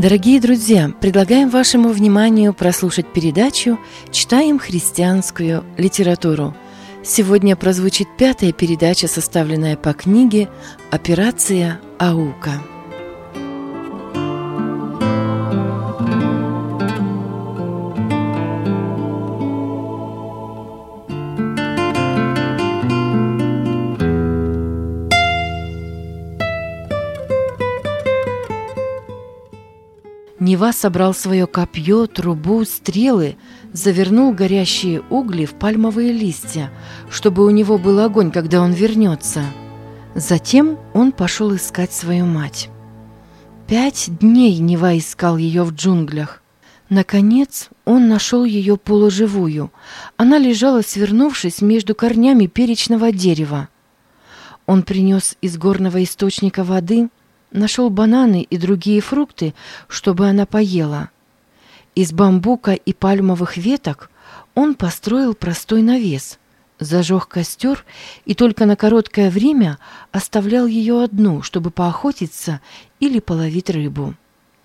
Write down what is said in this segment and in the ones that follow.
Дорогие друзья, предлагаем вашему вниманию прослушать передачу «Читаем христианскую литературу». Сегодня прозвучит 5-я передача, составленная по книге «Операция Аука». Нева собрал свое копье, трубу, стрелы, завернул горящие угли в пальмовые листья, чтобы у него был огонь, когда он вернется. Затем он пошел искать свою мать. 5 дней Нева искал ее в джунглях. Наконец он нашел ее полуживую. Она лежала, свернувшись между корнями перечного дерева. Он принес из горного источника воды, нашел бананы и другие фрукты, чтобы она поела. Из бамбука и пальмовых веток он построил простой навес, зажег костер и только на короткое время оставлял ее одну, чтобы поохотиться или половить рыбу.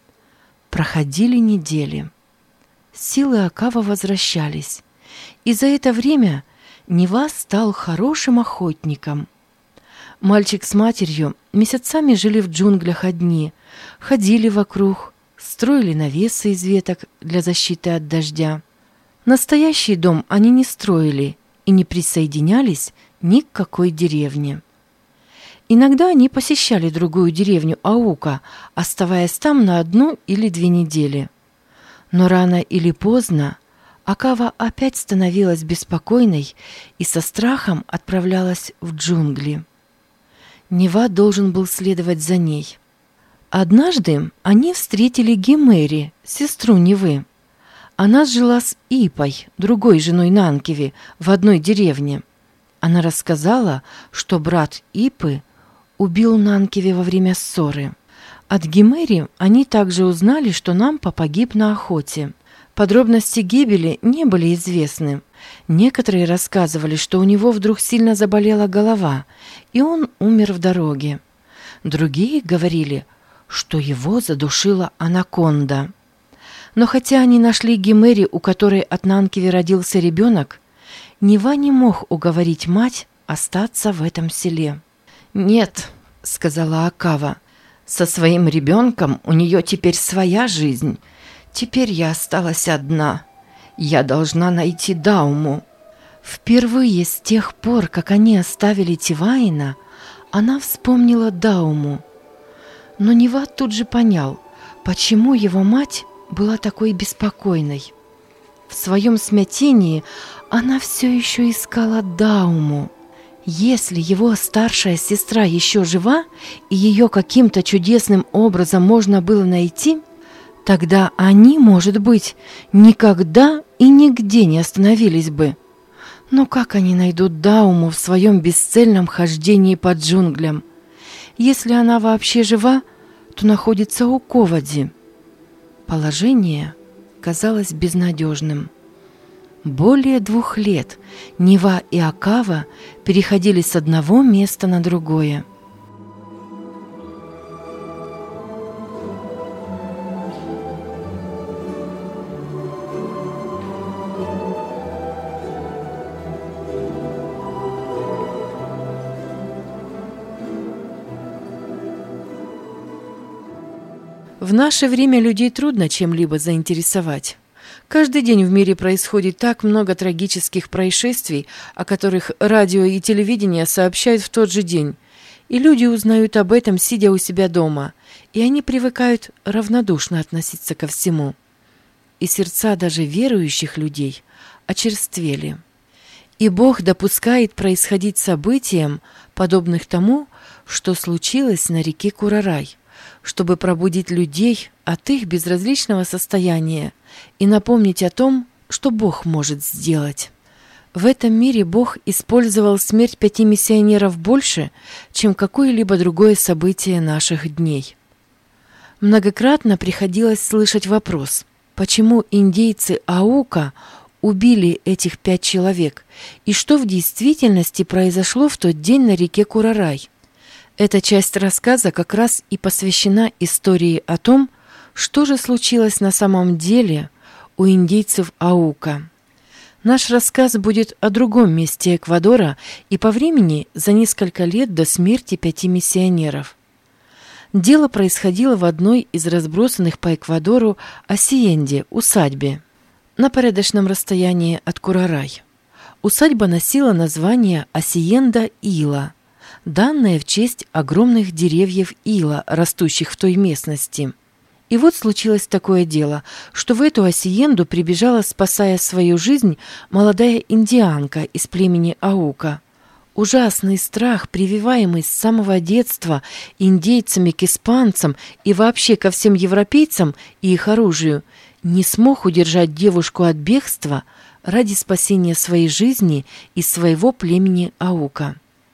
Проходили недели. Силы Акава возвращались, и за это время Нева стал хорошим охотником. Мальчик с матерью месяцами жили в джунглях одни, ходили вокруг, строили навесы из веток для защиты от дождя. Настоящий дом они не строили и не присоединялись ни к какой деревне. Иногда они посещали другую деревню Аука, оставаясь там на 1 или 2 недели. Но рано или поздно Акава опять становилась беспокойной и со страхом отправлялась в джунгли. Нева должен был следовать за ней. Однажды они встретили Гимери, сестру Невы. Она жила с Ипой, другой женой Нанкиви, в одной деревне. Она рассказала, что брат Ипы убил Нанкиви во время ссоры. От Гимери они также узнали, что Нампа погиб на охоте. Подробности гибели не были известны. Некоторые рассказывали, что у него вдруг сильно заболела голова, и он умер в дороге. Другие говорили, что его задушила анаконда. Но хотя они нашли Гимери, у которой от Нанкиви родился ребенок, Нева не мог уговорить мать остаться в этом селе. «Нет», — сказала Акава, — «со своим ребенком у нее теперь своя жизнь. Теперь я осталась одна. Я должна найти Дауму». Впервые с тех пор, как они оставили Тиваина, она вспомнила Дауму. Но Нева тут же понял, почему его мать была такой беспокойной. В своем смятении она все еще искала Дауму. Если его старшая сестра еще жива, и ее каким-то чудесным образом можно было найти, тогда они, может быть, никогда и нигде не остановились бы. Но как они найдут Дауму в своем бесцельном хождении по джунглям? Если она вообще жива, то находится у Ковади. Положение казалось безнадежным. Более 2 лет Нева и Акава переходили с одного места на другое. В наше время людей трудно чем-либо заинтересовать. Каждый день в мире происходит так много трагических происшествий, о которых радио и телевидение сообщают в тот же день. И люди узнают об этом, сидя у себя дома, и они привыкают равнодушно относиться ко всему. И сердца даже верующих людей очерствели. И Бог допускает происходить событиям, подобных тому, что случилось на реке Курарай, чтобы пробудить людей от их безразличного состояния и напомнить о том, что Бог может сделать. В этом мире Бог использовал смерть 5 миссионеров больше, чем какое-либо другое событие наших дней. Многократно приходилось слышать вопрос, почему индейцы Аука убили этих 5 человек, и что в действительности произошло в тот день на реке Курарай. Эта часть рассказа как раз и посвящена истории о том, Что же случилось на самом деле у индейцев Аука? Наш рассказ будет о другом месте Эквадора и по времени за несколько лет до смерти 5 миссионеров. Дело происходило в одной из разбросанных по Эквадору асиенде, усадьбе, на порядочном расстоянии от Курарай. Усадьба носила название Асиенда Ила, данное в честь огромных деревьев ила, растущих в той местности. И вот случилось такое дело, что в эту асиенду прибежала, спасая свою жизнь, молодая индианка из племени Аука. Ужасный страх, прививаемый с самого детства индейцами к испанцам и вообще ко всем европейцам и их оружию, не смог удержать девушку от бегства ради спасения своей жизни и своего племени Аука.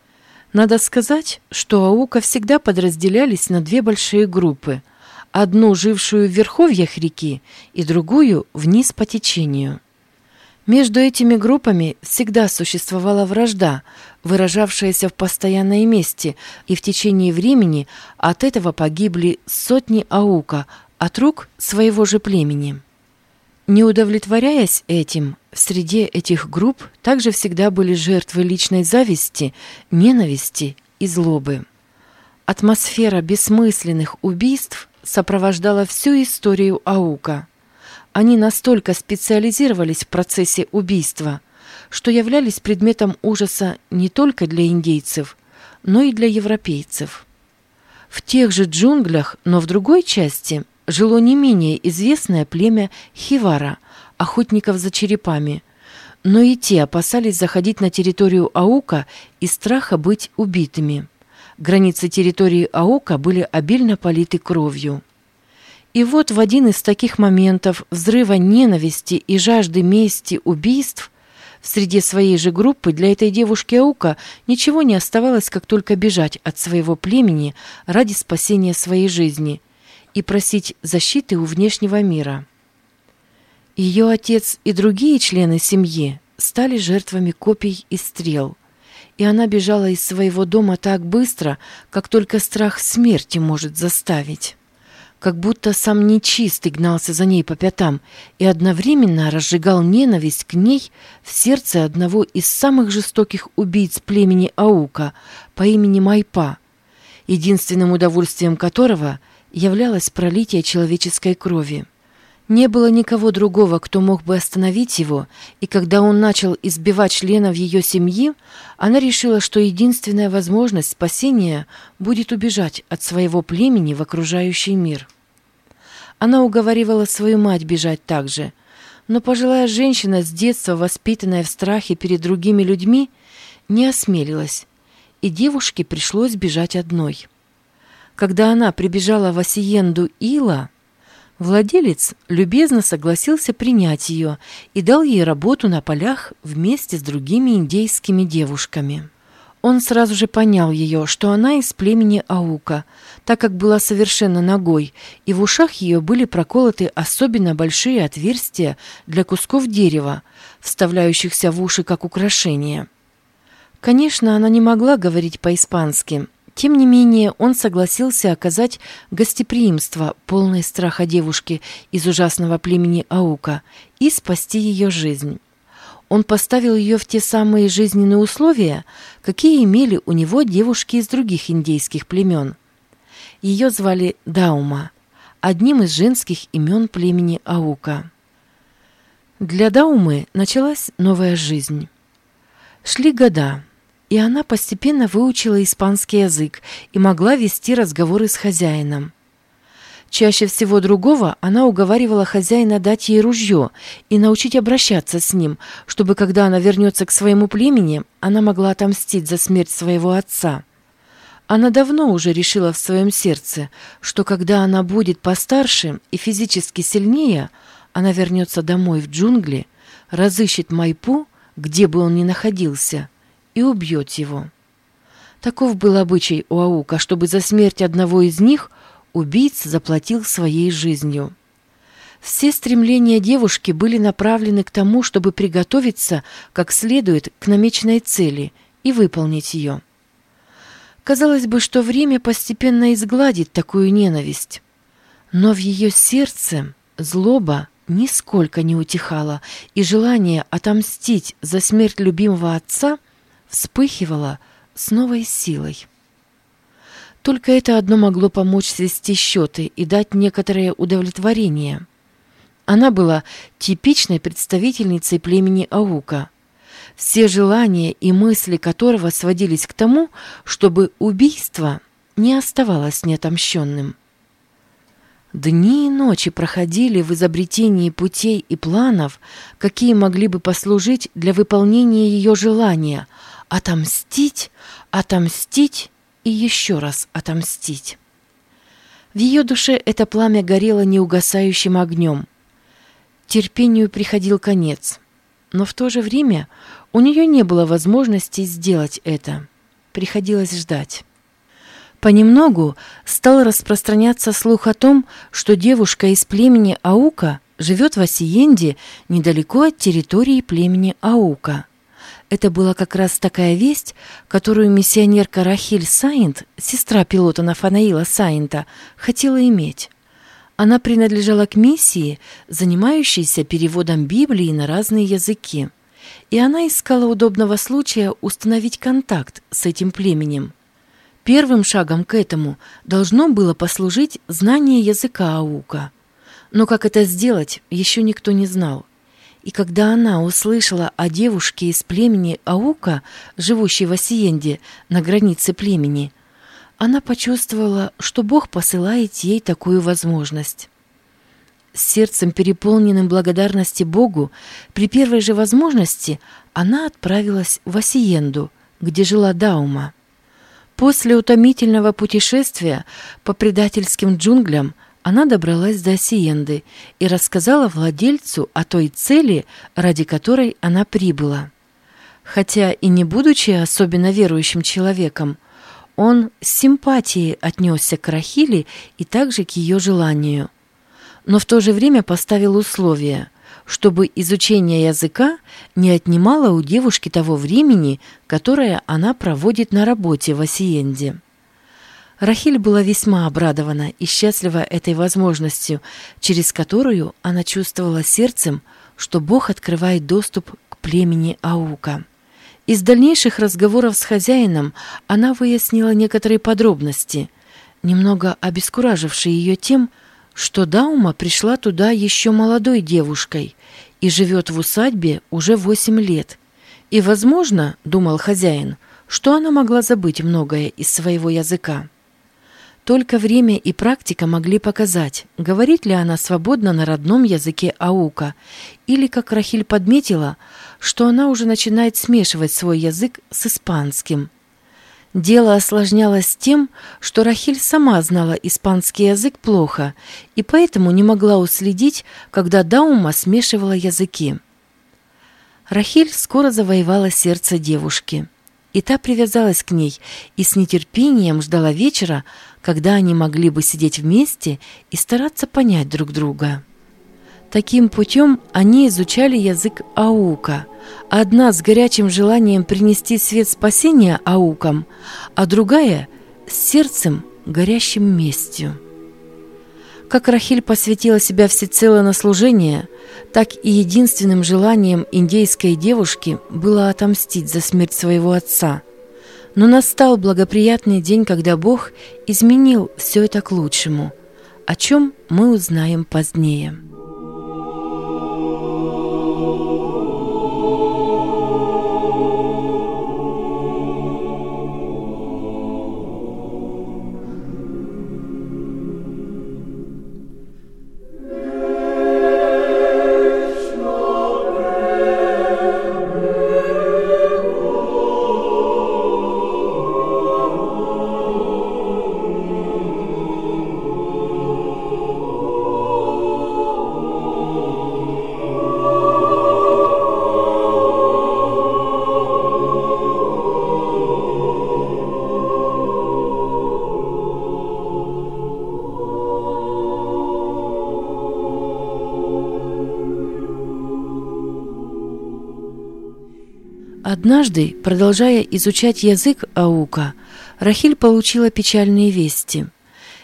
Надо сказать, что Аука всегда подразделялись на 2 большие группы – одну, жившую в верховьях реки, и другую вниз по течению. Между этими группами всегда существовала вражда, выражавшаяся в постоянной мести, и в течение времени от этого погибли сотни Аука от рук своего же племени. Не удовлетворяясь этим, в среде этих групп также всегда были жертвы личной зависти, ненависти и злобы. Атмосфера бессмысленных убийств сопровождала всю историю Аука. Они настолько специализировались в процессе убийства, что являлись предметом ужаса не только для индейцев, но и для европейцев. В тех же джунглях, но в другой части, жило не менее известное племя Хивара, охотников за черепами, но и те опасались заходить на территорию Аука из страха быть убитыми. Границы территории Аука были обильно политы кровью. И вот в один из таких моментов взрыва ненависти и жажды мести убийств в среде своей же группы для этой девушки Аука ничего не оставалось, как только бежать от своего племени ради спасения своей жизни и просить защиты у внешнего мира. Ее отец и другие члены семьи стали жертвами копий и стрел, и она бежала из своего дома так быстро, как только страх смерти может заставить. Как будто сам нечистый гнался за ней по пятам и одновременно разжигал ненависть к ней в сердце одного из самых жестоких убийц племени Аука по имени Майпа, единственным удовольствием которого являлось пролитие человеческой крови. Не было никого другого, кто мог бы остановить его, и когда он начал избивать членов ее семьи, она решила, что единственная возможность спасения будет убежать от своего племени в окружающий мир. Она уговаривала свою мать бежать также, но пожилая женщина, с детства воспитанная в страхе перед другими людьми, не осмелилась, и девушке пришлось бежать одной. Когда она прибежала в асиенду Ила, владелец любезно согласился принять ее и дал ей работу на полях вместе с другими индейскими девушками. Он сразу же понял ее, что она из племени Аука, так как была совершенно нагой, и в ушах ее были проколоты особенно большие отверстия для кусков дерева, вставляющихся в уши как украшение. Конечно, она не могла говорить по-испански. Тем не менее, он согласился оказать гостеприимство, полное страха девушке из ужасного племени Аука, и спасти ее жизнь. Он поставил ее в те самые жизненные условия, какие имели у него девушки из других индейских племен. Ее звали Даума, одним из женских имен племени Аука. Для Даумы началась новая жизнь. Шли года, и она постепенно выучила испанский язык и могла вести разговоры с хозяином. Чаще всего другого она уговаривала хозяина дать ей ружье и научить обращаться с ним, чтобы, когда она вернется к своему племени, она могла отомстить за смерть своего отца. Она давно уже решила в своем сердце, что когда она будет постарше и физически сильнее, она вернется домой в джунгли, разыщет Майпу, где бы он ни находился, и убьет его. Таков был обычай у Аука, чтобы за смерть одного из них убийца заплатил своей жизнью. Все стремления девушки были направлены к тому, чтобы приготовиться как следует к намеченной цели и выполнить ее. Казалось бы, что время постепенно изгладит такую ненависть. Но в ее сердце злоба нисколько не утихала, и желание отомстить за смерть любимого отца вспыхивало с новой силой. Только это одно могло помочь свести счеты и дать некоторое удовлетворение. Она была типичной представительницей племени Аука, все желания и мысли которого сводились к тому, чтобы убийство не оставалось неотомщенным. Дни и ночи проходили в изобретении путей и планов, какие могли бы послужить для выполнения ее желания – отомстить, отомстить и еще раз отомстить. В ее душе это пламя горело неугасающим огнем. Терпению приходил конец, но в то же время у нее не было возможности сделать это. Приходилось ждать. Понемногу стал распространяться слух о том, что девушка из племени Аука живет в Асиенде недалеко от территории племени Аука. Это была как раз такая весть, которую миссионерка Рахиль Сайнт, сестра пилота Нафанаила Сайнта, хотела иметь. Она принадлежала к миссии, занимающейся переводом Библии на разные языки, и она искала удобного случая установить контакт с этим племенем. Первым шагом к этому должно было послужить знание языка Аука. Но как это сделать, еще никто не знал. И когда она услышала о девушке из племени Аука, живущей в Асиенде, на границе племени, она почувствовала, что Бог посылает ей такую возможность. С сердцем, переполненным благодарности Богу, при первой же возможности она отправилась в Асиенду, где жила Даума. После утомительного путешествия по предательским джунглям она добралась до Асиенды и рассказала владельцу о той цели, ради которой она прибыла. Хотя и не будучи особенно верующим человеком, он с симпатией отнесся к Рахили и также к ее желанию. Но в то же время поставил условие, чтобы изучение языка не отнимало у девушки того времени, которое она проводит на работе в Асиенде. Рахиль была весьма обрадована и счастлива этой возможностью, через которую она чувствовала сердцем, что Бог открывает доступ к племени Аука. Из дальнейших разговоров с хозяином она выяснила некоторые подробности, немного обескуражившие ее тем, что Даума пришла туда еще молодой девушкой и живет в усадьбе уже 8 лет. И, возможно, думал хозяин, что она могла забыть многое из своего языка. Только время и практика могли показать, говорит ли она свободно на родном языке Аука, или, как Рахиль подметила, что она уже начинает смешивать свой язык с испанским. Дело осложнялось тем, что Рахиль сама знала испанский язык плохо и поэтому не могла уследить, когда Даума смешивала языки. Рахиль скоро завоевала сердце девушки, и та привязалась к ней и с нетерпением ждала вечера, когда они могли бы сидеть вместе и стараться понять друг друга. Таким путем они изучали язык Аука, одна с горячим желанием принести свет спасения Аукам, а другая с сердцем, горящим местью. Как Рахиль посвятила себя всецело на служение, так и единственным желанием индейской девушки было отомстить за смерть своего отца. Но настал благоприятный день, когда Бог изменил все это к лучшему, о чем мы узнаем позднее. Однажды, продолжая изучать язык Аука, Рахиль получила печальные вести.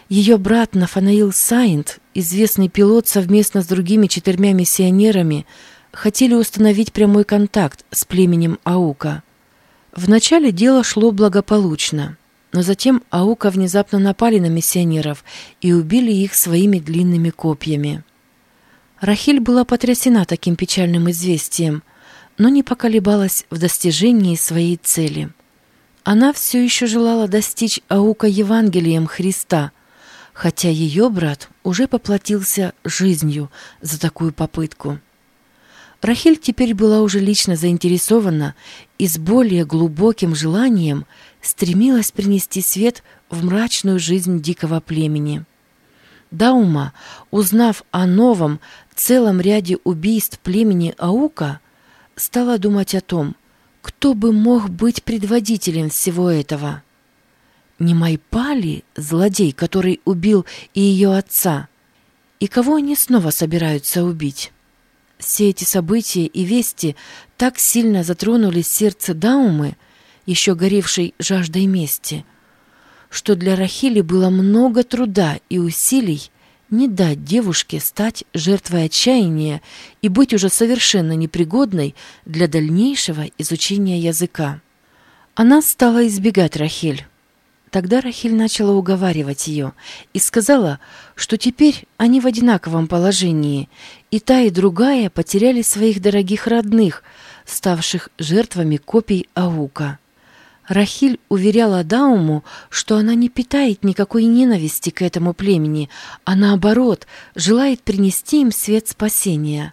Ее брат Нафанаил Сайнт, известный пилот, совместно с другими 4 миссионерами, хотели установить прямой контакт с племенем Аука. Вначале дело шло благополучно, но затем Аука внезапно напали на миссионеров и убили их своими длинными копьями. Рахиль была потрясена таким печальным известием, но не поколебалась в достижении своей цели. Она все еще желала достичь Аука Евангелием Христа, хотя ее брат уже поплатился жизнью за такую попытку. Рахиль теперь была уже лично заинтересована и с более глубоким желанием стремилась принести свет в мрачную жизнь дикого племени. Даума, узнав о новом целом ряде убийств племени Аука, стала думать о том, кто бы мог быть предводителем всего этого. Не Майпа ли злодей, который убил и ее отца? И кого они снова собираются убить? Все эти события и вести так сильно затронули сердце Даумы, еще горевшей жаждой мести, что для Рахили было много труда и усилий не дать девушке стать жертвой отчаяния и быть уже совершенно непригодной для дальнейшего изучения языка. Она стала избегать Рахиль. Тогда Рахиль начала уговаривать ее и сказала, что теперь они в одинаковом положении, и та, и другая потеряли своих дорогих родных, ставших жертвами копий Аука. Рахиль уверяла Дауму, что она не питает никакой ненависти к этому племени, а наоборот, желает принести им свет спасения.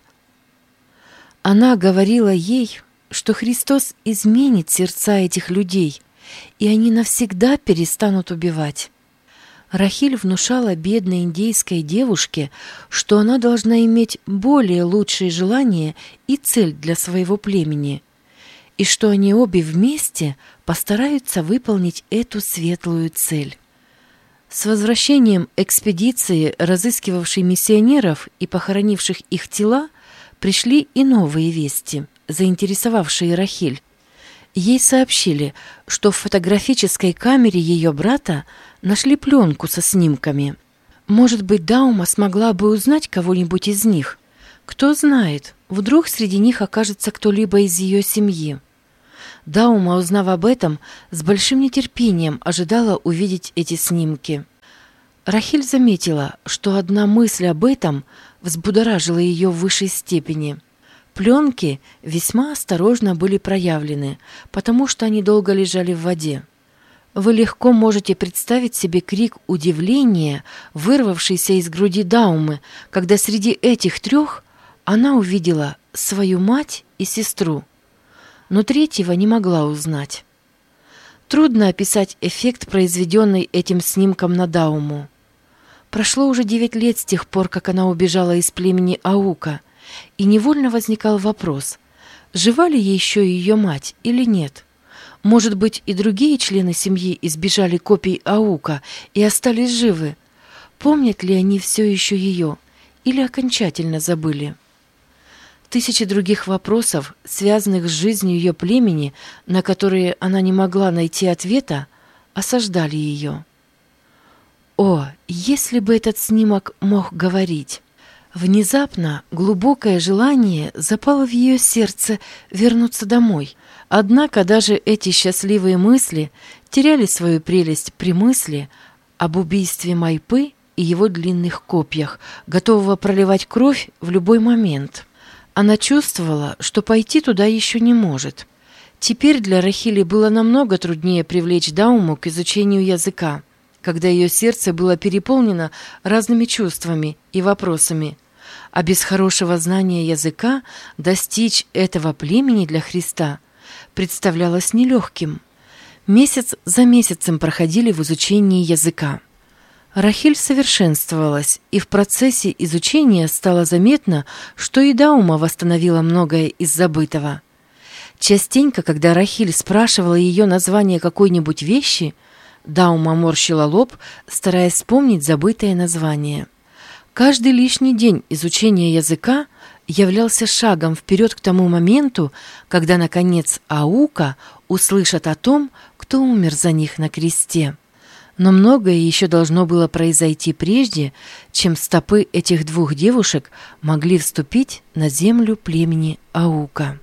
Она говорила ей, что Христос изменит сердца этих людей, и они навсегда перестанут убивать. Рахиль внушала бедной индейской девушке, что она должна иметь более лучшие желания и цель для своего племени, и что они обе вместе постараются выполнить эту светлую цель. С возвращением экспедиции, разыскивавшей миссионеров и похоронивших их тела, пришли и новые вести, заинтересовавшие Рахиль. Ей сообщили, что в фотографической камере ее брата нашли пленку со снимками. Может быть, Даума смогла бы узнать кого-нибудь из них. Кто знает, вдруг среди них окажется кто-либо из ее семьи. Даума, узнав об этом, с большим нетерпением ожидала увидеть эти снимки. Рахиль заметила, что одна мысль об этом взбудоражила ее в высшей степени. Пленки весьма осторожно были проявлены, потому что они долго лежали в воде. Вы легко можете представить себе крик удивления, вырвавшийся из груди Даумы, когда среди этих 3 она увидела свою мать и сестру, но третьего не могла узнать. Трудно описать эффект, произведенный этим снимком на Дауму. Прошло уже 9 лет с тех пор, как она убежала из племени Аука, и невольно возникал вопрос, жива ли еще ее мать или нет. Может быть, и другие члены семьи избежали копий Аука и остались живы. Помнят ли они все еще ее или окончательно забыли? Тысячи других вопросов, связанных с жизнью ее племени, на которые она не могла найти ответа, осаждали ее. О, если бы этот снимок мог говорить! Внезапно глубокое желание запало в ее сердце вернуться домой. Однако даже эти счастливые мысли теряли свою прелесть при мысли об убийстве Майпы и его длинных копьях, готового проливать кровь в любой момент. Она чувствовала, что пойти туда еще не может. Теперь для Рахили было намного труднее привлечь Дауму к изучению языка, когда ее сердце было переполнено разными чувствами и вопросами. А без хорошего знания языка достичь этого племени для Христа представлялось нелегким. Месяц за месяцем проходили в изучении языка. Рахиль совершенствовалась, и в процессе изучения стало заметно, что и Даума восстановила многое из забытого. Частенько, когда Рахиль спрашивала ее название какой-нибудь вещи, Даума морщила лоб, стараясь вспомнить забытое название. Каждый лишний день изучения языка являлся шагом вперед к тому моменту, когда, наконец, Аука услышат о том, кто умер за них на кресте. Но многое еще должно было произойти прежде, чем стопы этих двух девушек могли вступить на землю племени Аука.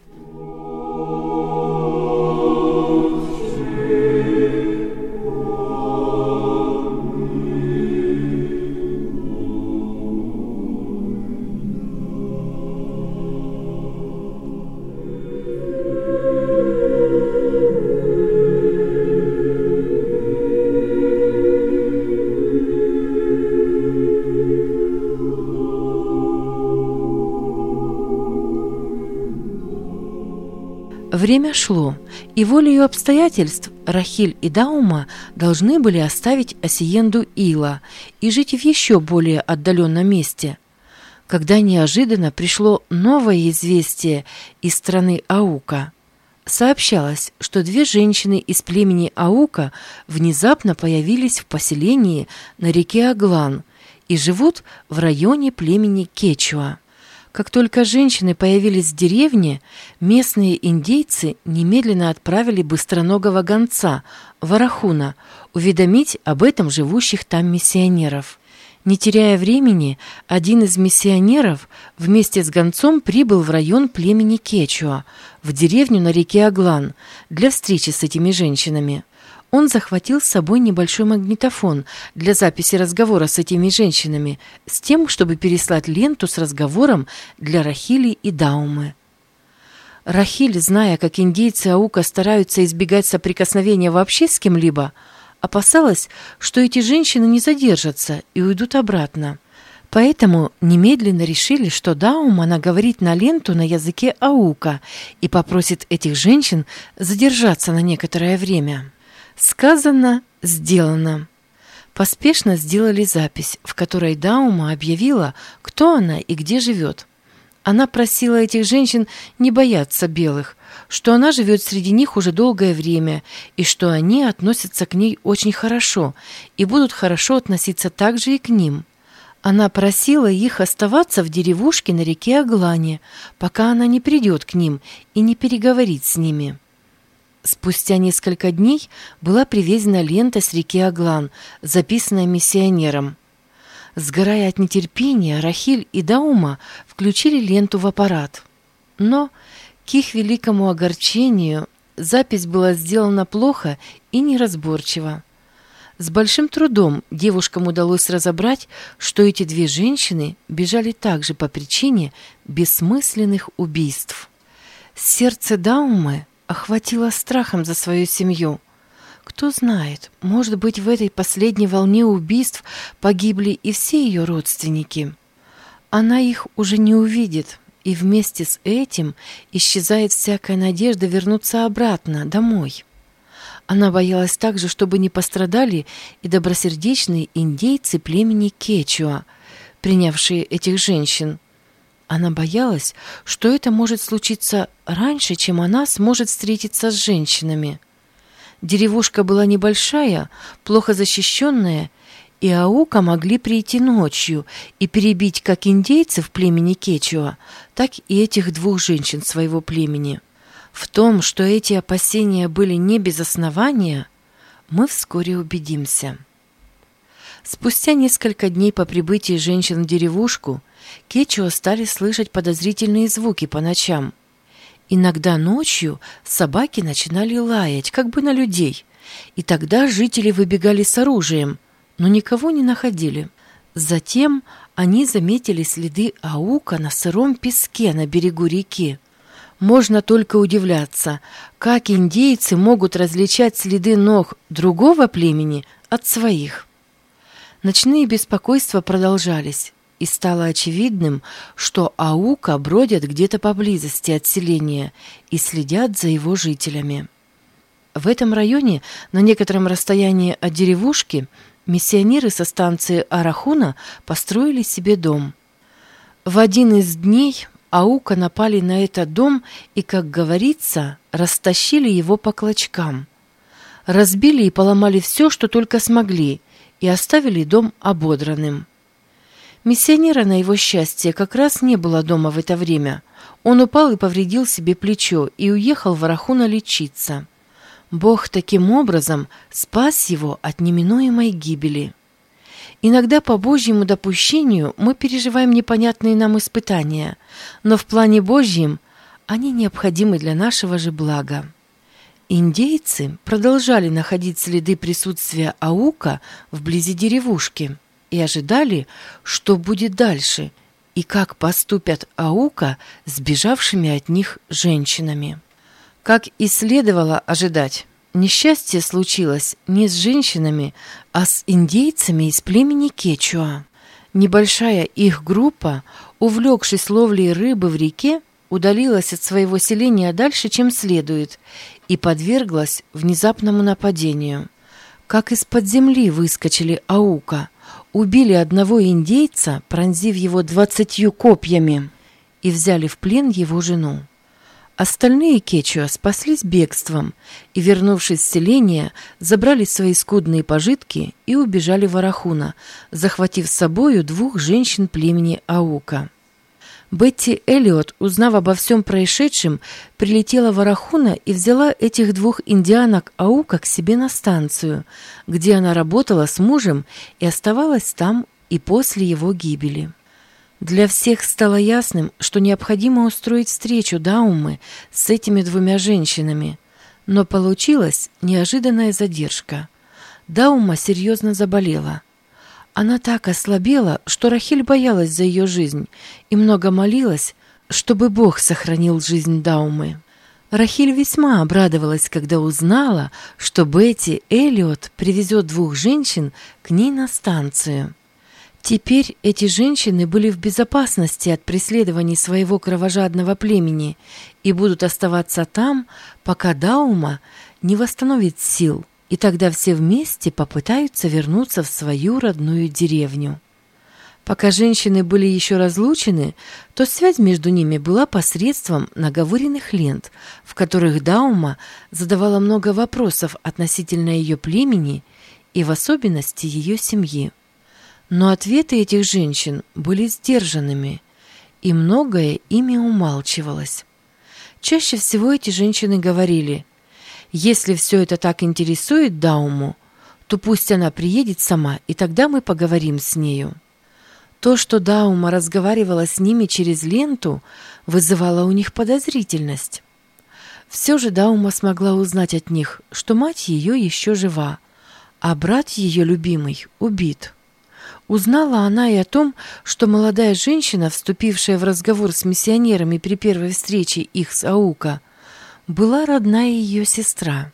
Время шло, и волею обстоятельств Рахиль и Даума должны были оставить Асиенду Ила и жить в еще более отдаленном месте. Когда неожиданно пришло новое известие из страны Аука. Сообщалось, что две женщины из племени Аука внезапно появились в поселении на реке Аглан и живут в районе племени Кечуа. Как только женщины появились в деревне, местные индейцы немедленно отправили быстроногого гонца, Варахуна, уведомить об этом живущих там миссионеров. Не теряя времени, один из миссионеров вместе с гонцом прибыл в район племени Кечуа, в деревню на реке Аглан, для встречи с этими женщинами. Он захватил с собой небольшой магнитофон для записи разговора с этими женщинами, с тем, чтобы переслать ленту с разговором для Рахили и Даумы. Рахиль, зная, как индейцы Аука стараются избегать соприкосновения вообще с кем-либо, опасалась, что эти женщины не задержатся и уйдут обратно. Поэтому немедленно решили, что Даума наговорит на ленту на языке Аука и попросит этих женщин задержаться на некоторое время. Сказано, сделано. Поспешно сделали запись, в которой Даума объявила, кто она и где живет. Она просила этих женщин не бояться белых, что она живет среди них уже долгое время и что они относятся к ней очень хорошо и будут хорошо относиться также и к ним. Она просила их оставаться в деревушке на реке Аглане, пока она не придет к ним и не переговорит с ними. Спустя несколько дней была привезена лента с реки Аглан, записанная миссионером. Сгорая от нетерпения, Рахиль и Даума включили ленту в аппарат. Но, к их великому огорчению, запись была сделана плохо и неразборчиво. С большим трудом девушкам удалось разобрать, что эти две женщины бежали также по причине бессмысленных убийств. Сердце Даумы охватило страхом за свою семью. Кто знает, может быть, в этой последней волне убийств погибли и все ее родственники. Она их уже не увидит, и вместе с этим исчезает всякая надежда вернуться обратно, домой. Она боялась также, чтобы не пострадали и добросердечные индейцы племени Кечуа, принявшие этих женщин. Она боялась, что это может случиться раньше, чем она сможет встретиться с женщинами. Деревушка была небольшая, плохо защищенная, и Аука могли прийти ночью и перебить как индейцев племени Кечуа, так и этих двух женщин своего племени. В том, что эти опасения были не без основания, мы вскоре убедимся. Спустя несколько дней по прибытии женщин в деревушку Кечуа стали слышать подозрительные звуки по ночам. Иногда ночью собаки начинали лаять, как бы на людей, и тогда жители выбегали с оружием, но никого не находили. Затем они заметили следы Аука на сыром песке на берегу реки. Можно только удивляться, как индейцы могут различать следы ног другого племени от своих. Ночные беспокойства продолжались, и стало очевидным, что Аука бродят где-то поблизости от селения и следят за его жителями. В этом районе, на некотором расстоянии от деревушки, миссионеры со станции Арахуна построили себе дом. В один из дней Аука напали на этот дом и, как говорится, растащили его по клочкам. Разбили и поломали все, что только смогли, и оставили дом ободранным. Миссионера, на его счастье, как раз не было дома в это время. Он упал и повредил себе плечо и уехал в Арахуна лечиться. Бог таким образом спас его от неминуемой гибели. Иногда по Божьему допущению мы переживаем непонятные нам испытания, но в плане Божьем они необходимы для нашего же блага. Индейцы продолжали находить следы присутствия аука вблизи деревушки и ожидали, что будет дальше и как поступят аука с бежавшими от них женщинами. Как и следовало ожидать, несчастье случилось не с женщинами, а с индейцами из племени Кечуа. Небольшая их группа, увлекшись ловлей рыбы в реке, удалилась от своего селения дальше, чем следует, и подверглась внезапному нападению. Как из-под земли выскочили аука, убили одного индейца, пронзив его 20 копьями, и взяли в плен его жену. Остальные кечуа спаслись бегством и, вернувшись в селение, забрали свои скудные пожитки и убежали в Арахуна, захватив с собою 2 женщин племени аука. Бетти Эллиот, узнав обо всем происшедшем, прилетела в Арахуна и взяла этих 2 индианок аука к себе на станцию, где она работала с мужем и оставалась там и после его гибели. Для всех стало ясным, что необходимо устроить встречу Даумы с этими 2 женщинами, но получилась неожиданная задержка. Даума серьезно заболела. Она так ослабела, что Рахиль боялась за ее жизнь и много молилась, чтобы Бог сохранил жизнь Даумы. Рахиль весьма обрадовалась, когда узнала, что Бетти Эллиот привезет 2 женщин к ней на станцию. Теперь эти женщины были в безопасности от преследований своего кровожадного племени и будут оставаться там, пока Даума не восстановит сил, и тогда все вместе попытаются вернуться в свою родную деревню. Пока женщины были еще разлучены, то связь между ними была посредством наговоренных лент, в которых Даума задавала много вопросов относительно ее племени и в особенности ее семьи. Но ответы этих женщин были сдержанными, и многое ими умалчивалось. Чаще всего эти женщины говорили: «Если все это так интересует Дауму, то пусть она приедет сама, и тогда мы поговорим с нею». То, что Даума разговаривала с ними через ленту, вызывало у них подозрительность. Все же Даума смогла узнать от них, что мать ее еще жива, а брат ее любимый убит. Узнала она и о том, что молодая женщина, вступившая в разговор с миссионерами при первой встрече их с аука, была родная ее сестра.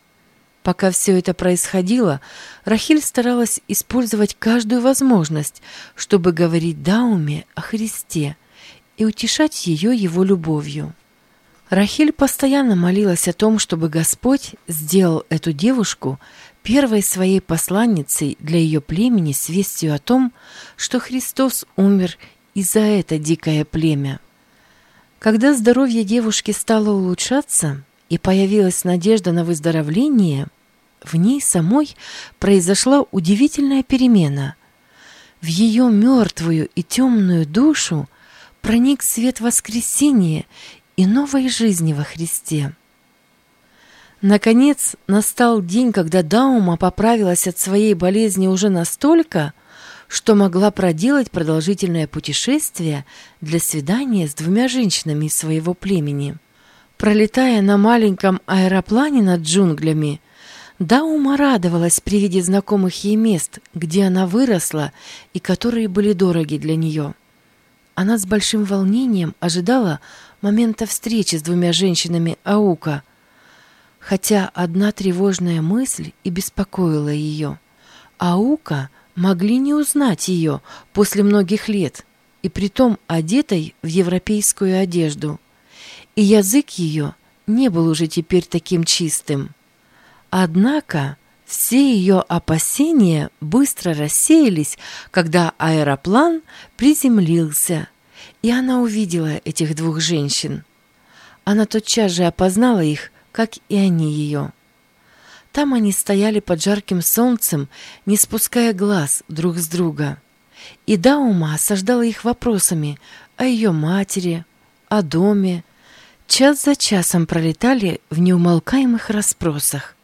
Пока все это происходило, Рахиль старалась использовать каждую возможность, чтобы говорить Дауме о Христе и утешать ее его любовью. Рахиль постоянно молилась о том, чтобы Господь сделал эту девушку первой своей посланницей для ее племени с вестью о том, что Христос умер и за это дикое племя. Когда здоровье девушки стало улучшаться и появилась надежда на выздоровление, в ней самой произошла удивительная перемена. В ее мертвую и темную душу проник свет воскресения и новой жизни во Христе. Наконец, настал день, когда Даума поправилась от своей болезни уже настолько, что могла проделать продолжительное путешествие для свидания с 2 женщинами из своего племени. Пролетая на маленьком аэроплане над джунглями, Даума радовалась при виде знакомых ей мест, где она выросла и которые были дороги для нее. Она с большим волнением ожидала момента встречи с 2 женщинами аука, хотя одна тревожная мысль и беспокоила ее. Аука могли не узнать ее после многих лет, и притом одетой в европейскую одежду, и язык ее не был уже теперь таким чистым. Однако все ее опасения быстро рассеялись, когда аэроплан приземлился, и она увидела этих 2 женщин. Она тотчас же опознала их, как и они ее. Там они стояли под жарким солнцем, не спуская глаз друг с друга. И Даума осаждала их вопросами о ее матери, о доме. Час за часом пролетали в неумолкаемых расспросах.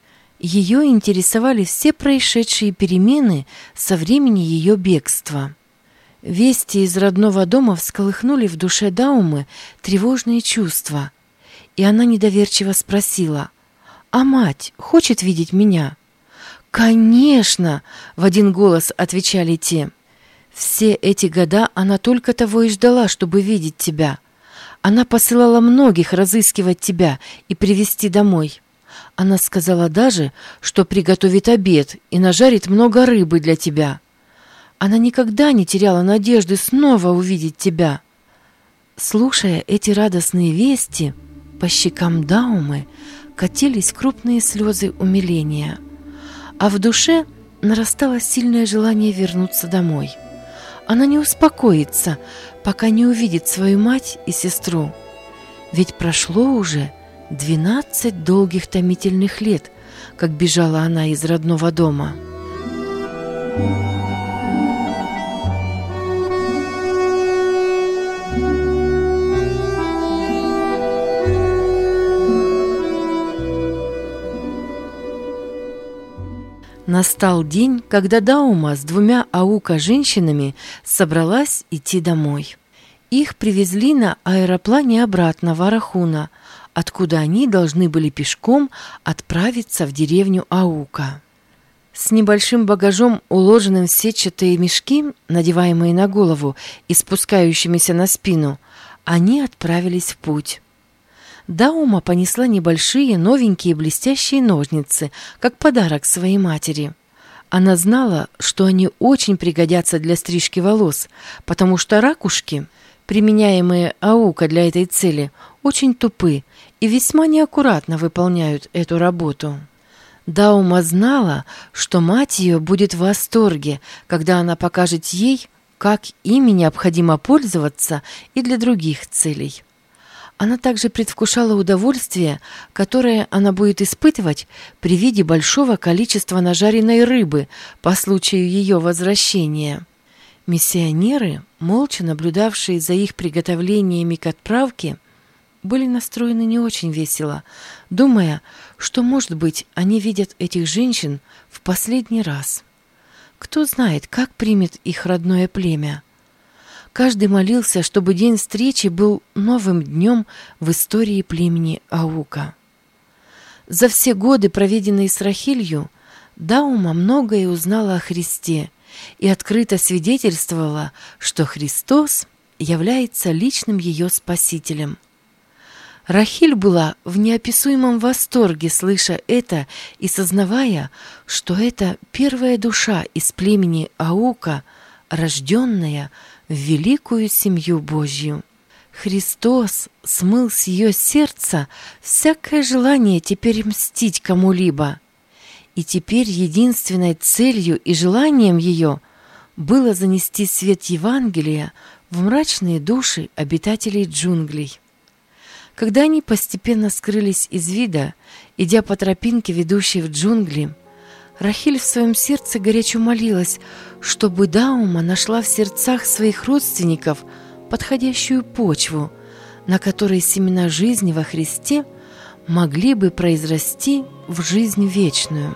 Ее интересовали все происшедшие перемены со времени ее бегства. Вести из родного дома всколыхнули в душе Даумы тревожные чувства, и она недоверчиво спросила: «А мать хочет видеть меня?» «Конечно!» — в один голос отвечали те. «Все эти года она только того и ждала, чтобы видеть тебя. Она посылала многих разыскивать тебя и привезти домой. Она сказала даже, что приготовит обед и нажарит много рыбы для тебя. Она никогда не теряла надежды снова увидеть тебя». Слушая эти радостные вести, по щекам Даумы катились крупные слезы умиления, а в душе нарастало сильное желание вернуться домой. Она не успокоится, пока не увидит свою мать и сестру. Ведь прошло уже 12 долгих томительных лет, как бежала она из родного дома. Настал день, когда Даума с 2 аука-женщинами собралась идти домой. Их привезли на аэроплане обратно в Арахуна, откуда они должны были пешком отправиться в деревню Аука. С небольшим багажом, уложенным в сетчатые мешки, надеваемые на голову и спускающимися на спину, они отправились в путь. Даума понесла небольшие новенькие блестящие ножницы, как подарок своей матери. Она знала, что они очень пригодятся для стрижки волос, потому что ракушки, применяемые аука для этой цели, очень тупы и весьма неаккуратно выполняют эту работу. Даума знала, что мать ее будет в восторге, когда она покажет ей, как ими необходимо пользоваться и для других целей. Она также предвкушала удовольствие, которое она будет испытывать при виде большого количества нажаренной рыбы по случаю ее возвращения. Миссионеры, молча наблюдавшие за их приготовлениями к отправке, были настроены не очень весело, думая, что, может быть, они видят этих женщин в последний раз. Кто знает, как примет их родное племя. Каждый молился, чтобы день встречи был новым днем в истории племени Аука. За все годы, проведенные с Рахилью, Даума многое узнала о Христе и открыто свидетельствовала, что Христос является личным ее Спасителем. Рахиль была в неописуемом восторге, слыша это и сознавая, что это первая душа из племени Аука, рожденная в великую семью Божью. Христос смыл с ее сердца всякое желание теперь мстить кому-либо, и теперь единственной целью и желанием ее было занести свет Евангелия в мрачные души обитателей джунглей. Когда они постепенно скрылись из вида, идя по тропинке, ведущей в джунгли, Рахиль в своем сердце горячо молилась, чтобы Даума нашла в сердцах своих родственников подходящую почву, на которой семена жизни во Христе могли бы произрасти в жизнь вечную.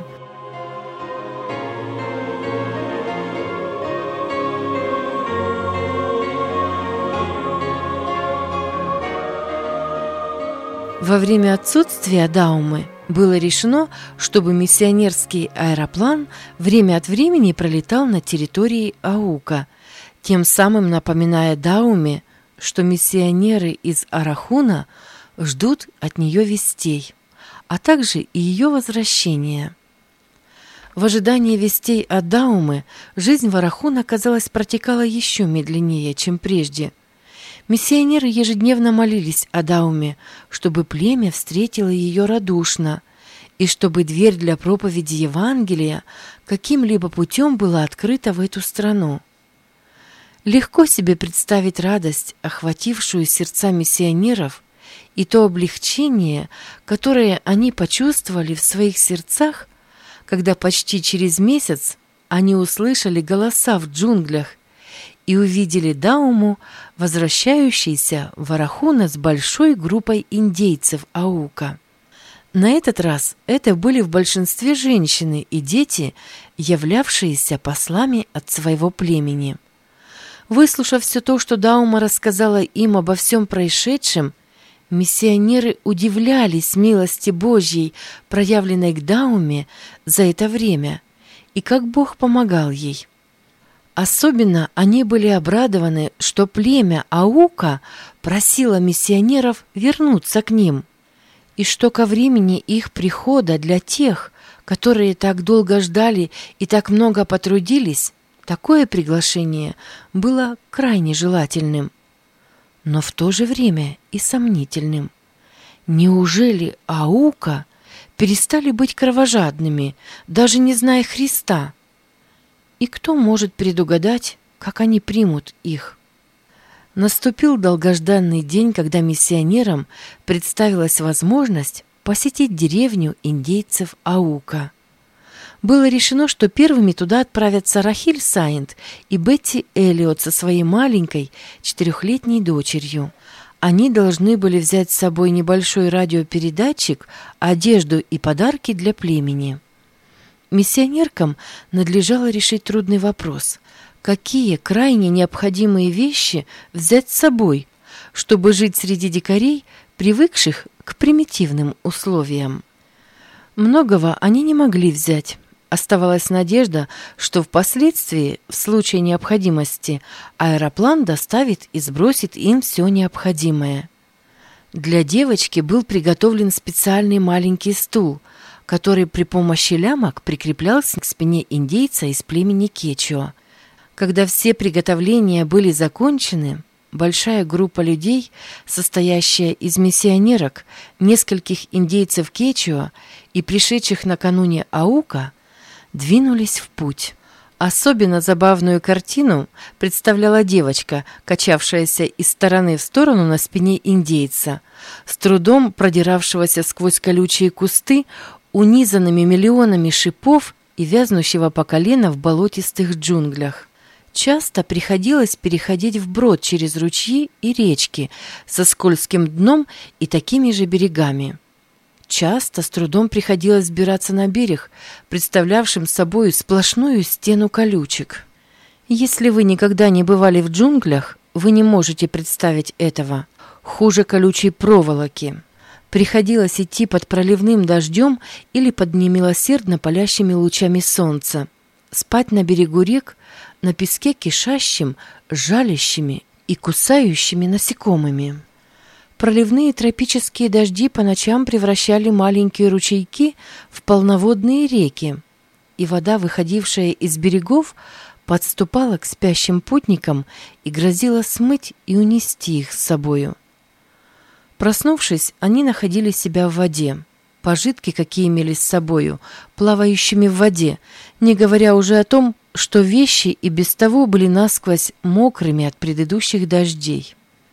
Во время отсутствия Даумы было решено, чтобы миссионерский аэроплан время от времени пролетал над территорией Аука, тем самым напоминая Дауме, что миссионеры из Арахуна ждут от нее вестей, а также и ее возвращения. В ожидании вестей от Даумы жизнь в Арахуна, казалось, протекала еще медленнее, чем прежде. Миссионеры ежедневно молились о Дауме, чтобы племя встретило ее радушно, и чтобы дверь для проповеди Евангелия каким-либо путем была открыта в эту страну. Легко себе представить радость, охватившую сердца миссионеров, и то облегчение, которое они почувствовали в своих сердцах, когда почти через месяц они услышали голоса в джунглях и увидели Дауму, возвращающейся в Арахуна с большой группой индейцев Аука. На этот раз это были в большинстве женщины и дети, являвшиеся послами от своего племени. Выслушав все то, что Даума рассказала им обо всем происшедшем, миссионеры удивлялись милости Божьей, проявленной к Дауме за это время, и как Бог помогал ей. Особенно они были обрадованы, что племя Аука просило миссионеров вернуться к ним, и что ко времени их прихода для тех, которые так долго ждали и так много потрудились, такое приглашение было крайне желательным, но в то же время и сомнительным. Неужели Аука перестали быть кровожадными, даже не зная Христа? И кто может предугадать, как они примут их? Наступил долгожданный день, когда миссионерам представилась возможность посетить деревню индейцев Аука. Было решено, что первыми туда отправятся Рахиль Сайнт и Бетти Эллиот со своей маленькой 4-летней дочерью. Они должны были взять с собой небольшой радиопередатчик, одежду и подарки для племени. Миссионеркам надлежало решить трудный вопрос: какие крайне необходимые вещи взять с собой, чтобы жить среди дикарей, привыкших к примитивным условиям. Многого они не могли взять. Оставалась надежда, что впоследствии, в случае необходимости, аэроплан доставит и сбросит им все необходимое. Для девочки был приготовлен специальный маленький стул, который при помощи лямок прикреплялся к спине индейца из племени Кечуа. Когда все приготовления были закончены, большая группа людей, состоящая из миссионерок, нескольких индейцев Кечуа и пришедших накануне Аука, двинулись в путь. Особенно забавную картину представляла девочка, качавшаяся из стороны в сторону на спине индейца, с трудом продиравшегося сквозь колючие кусты, унизанными миллионами шипов и вязнущего по колено в болотистых джунглях. Часто приходилось переходить вброд через ручьи и речки со скользким дном и такими же берегами. Часто с трудом приходилось взбираться на берег, представлявшим собой сплошную стену колючек. Если вы никогда не бывали в джунглях, вы не можете представить этого. Хуже колючей проволоки. Приходилось идти под проливным дождем или под немилосердно палящими лучами солнца, спать на берегу рек, на песке кишащим, жалящими и кусающими насекомыми. Проливные тропические дожди по ночам превращали маленькие ручейки в полноводные реки, и вода, выходившая из берегов, подступала к спящим путникам и грозила смыть и унести их с собою. Проснувшись, они находили себя в воде. Пожитки, какие имели с собою, плавающими в воде, не говоря уже о том, что вещи и без того были насквозь мокрыми от предыдущих дождей.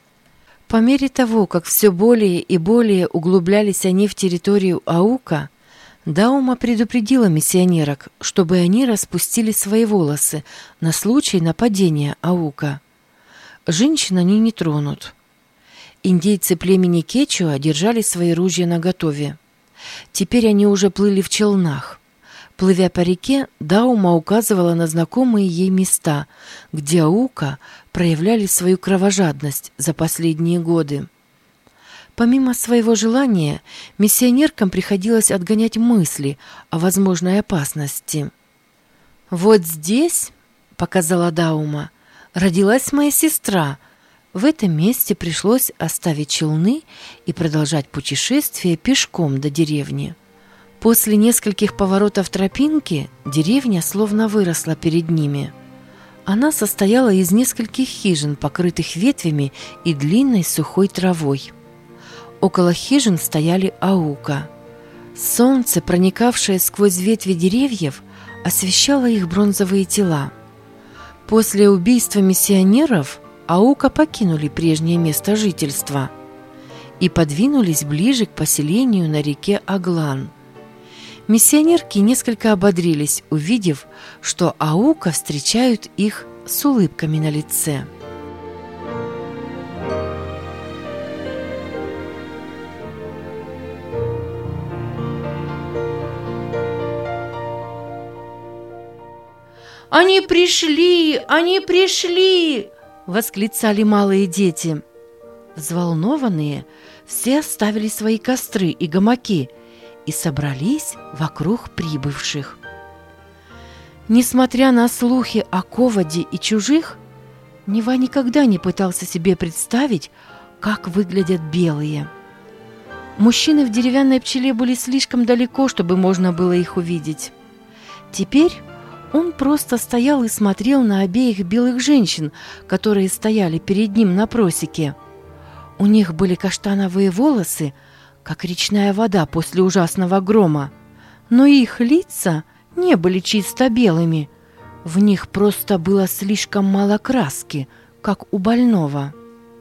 По мере того, как все более и более углублялись они в территорию Аука, Даума предупредила миссионерок, чтобы они распустили свои волосы на случай нападения Аука. Женщин они не тронут. Индейцы племени Кечуа держали свои ружья наготове. Теперь они уже плыли в челнах. Плывя по реке, Даума указывала на знакомые ей места, где Аука проявляли свою кровожадность за последние годы. Помимо своего желания, миссионеркам приходилось отгонять мысли о возможной опасности. «Вот здесь, — показала Даума, — родилась моя сестра. В этом месте пришлось оставить челны и продолжать путешествие пешком до деревни». После нескольких поворотов тропинки деревня словно выросла перед ними. Она состояла из нескольких хижин, покрытых ветвями и длинной сухой травой. Около хижин стояли Аука. Солнце, проникавшее сквозь ветви деревьев, освещало их бронзовые тела. После убийства миссионеров Аука покинули прежнее место жительства и подвинулись ближе к поселению на реке Аглан. Миссионерки несколько ободрились, увидев, что Аука встречают их с улыбками на лице. Они пришли! Они пришли!» – восклицали малые дети. Взволнованные, все оставили свои костры и гамаки и собрались вокруг прибывших. Несмотря на слухи о ководе и чужих, Нева никогда не пытался себе представить, как выглядят белые. Мужчины в деревянной пчеле были слишком далеко, чтобы можно было их увидеть. Теперь он просто стоял и смотрел на обеих белых женщин, которые стояли перед ним на просеке. У них были каштановые волосы, как речная вода после ужасного грома, но их лица не были чисто белыми. В них просто было слишком мало краски, как у больного.